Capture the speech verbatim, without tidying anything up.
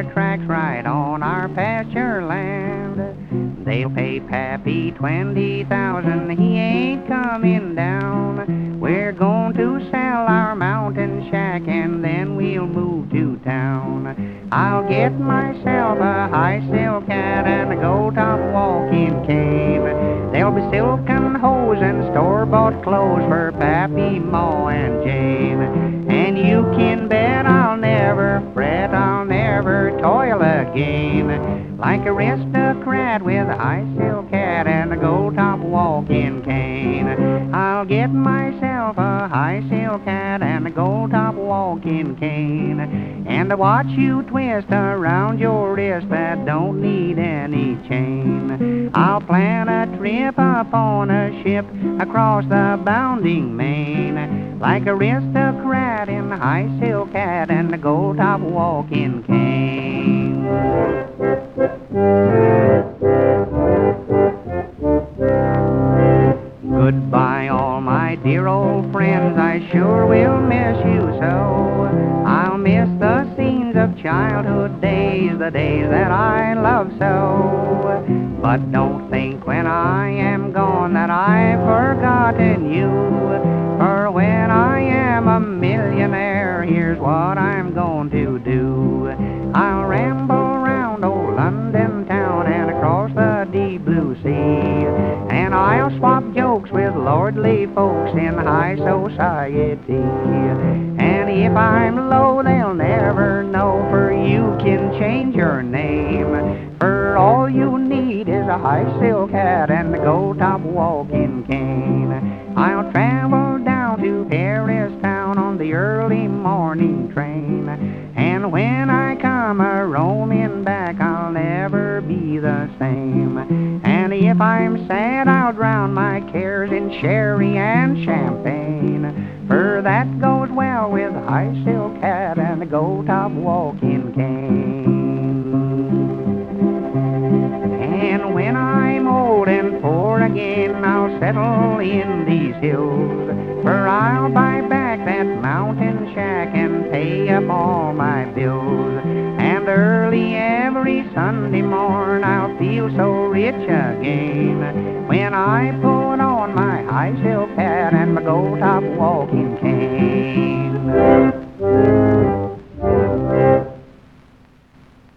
tracks right on our pasture land. They'll pay Pappy twenty thousand, he ain't coming down. We're going to sell our mountain shack and then we'll move to town. I'll get myself a high silk hat and a gold-top walking cane. There'll be silken hose and store-bought clothes for Pappy, Ma, and Jane. And you can bet I'll never fret, I'll never toil again, like a aristocrat with a high silk hat and a gold-top walking cane. I'll get myself a high silk hat and a gold-top walking cane, and a watch you twist around your wrist that don't need any chain. I'll plan a trip upon a ship across the bounding main, like a aristocrat in a high silk hat and a gold-top walking cane. Goodbye, all my dear old friends, I sure will miss you so. I'll miss the scenes of childhood days, the days that I love so. But don't think when I am gone that I've forgotten you, for when I am a millionaire, here's what I'm going to do. I'll ramble around old London town and across the deep blue sea, and I'll swap jokes with lordly folks in high society. And if I'm low, they'll never know, for you can change your name. For all you need is a high silk hat and a gold-top walking cane. I'll travel down to Paris town on the early morning train, and when I come a-roaming back, I'll never be the same. And if I'm sad, I'll drown my cares in sherry and champagne, for that goes well with a high silk hat and a gold-top walking cane. And when I'm old and poor again, I'll settle in these hills, for I'll buy back that mountain shack and pay up all my bills. And early every Sunday morn I'll feel so rich again, when I put on my high silk hat and my gold-top walking cane.